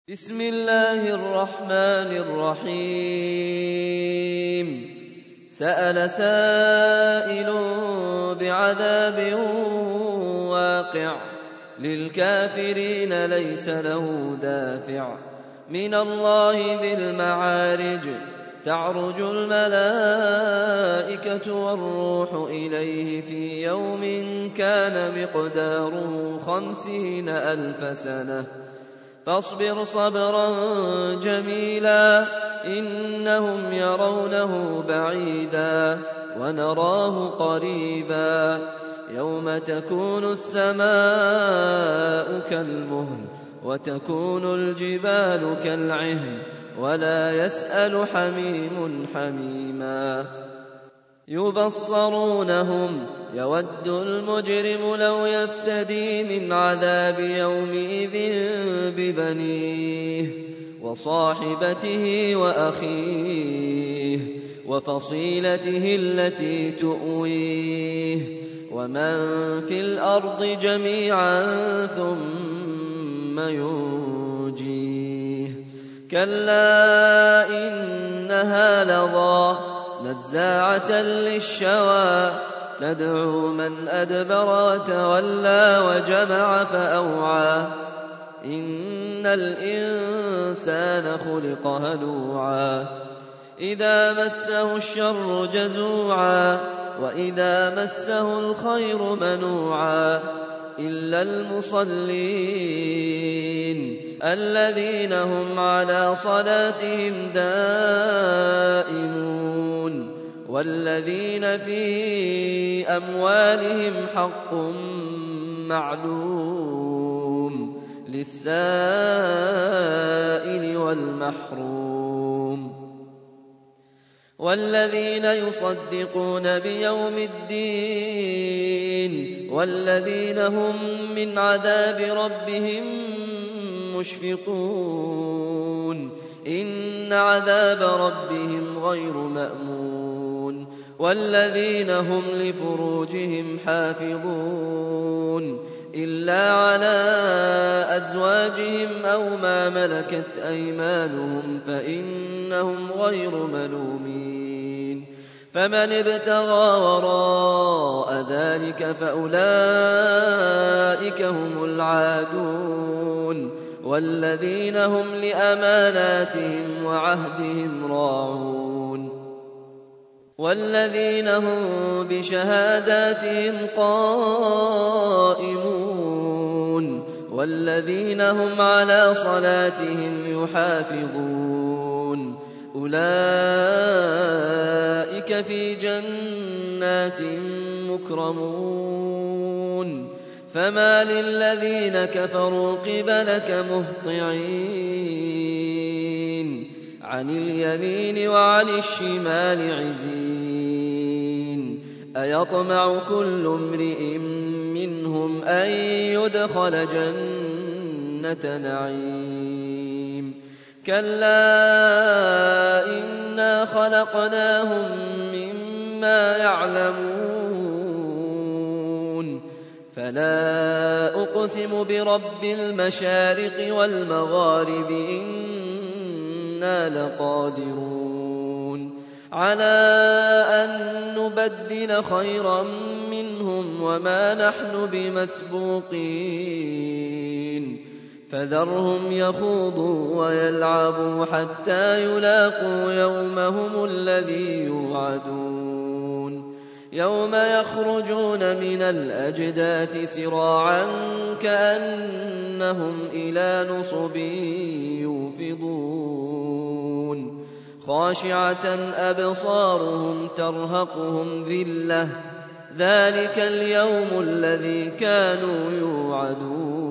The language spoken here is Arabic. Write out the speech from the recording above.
بسم الله الرحمن الرحيم سأل سائل بعذاب واقع للكافرين ليس له دافع من الله ذي المعارج تعرج الملائكة والروح إليه في يوم كان مقداره 50,000 سنة فاصبر صبرا جميلا إنهم يرونه بعيدا ونراه قريبا يوم تكون السماء كالمهل وتكون الجبال كالعهن ولا يسأل حميم حميما يبصرونهم يود المجرم لو يفتدي من عذاب يومئذ ببنيه وصاحبته وأخيه وفصيلته التي تؤويه ومن في الأرض جميعا ثم ينجيه كلا إنها لظى نزاعة للشوى تدعو من أدبر وتولى وجمع فأوعى إن الإنسان خلق هلوعا إذا مسه الشر جزوعا وإذا مسه الخير منوعا إلا المصلين الذين هم على صلاتهم دائمون والذين في أموالهم حق معلوم للسائل والمحروم والذين يصدقون بيوم الدين والذين هم من عذاب ربهم مشفقون إن عذاب ربهم غير مأمون والذين هم لفروجهم حافظون إلا على أزواجهم أو ما ملكت أيمانهم فإنهم غير ملومين فمن ابتغى وراء ذلك فأولئك هم العادون والذين هم لأماناتهم وعهدهم راعون والذين هم بشهاداتهم قائمون والذين هم على صلاتهم يحافظون أولئك في جنات مكرمون فما للذين كفروا قبلك مهطعين عن اليمين وعن الشمال عزين أيطمع كل امرئ منهم أن يدخل جنة نعيم كلا إنا خلقناهم مما يعلمون فلا أقسم برب المشارق والمغارب إنا لقادرون على أن نبدل خيرا منهم وما نحن بمسبوقين فذرهم يخوضوا ويلعبوا حتى يلاقوا يومهم الذي يوعدون يوم يخرجون من الأجداث سراعا كأنهم إلى نصب يوفضون خاشعة أبصارهم ترهقهم ذلة ذلك اليوم الذي كانوا يوعدون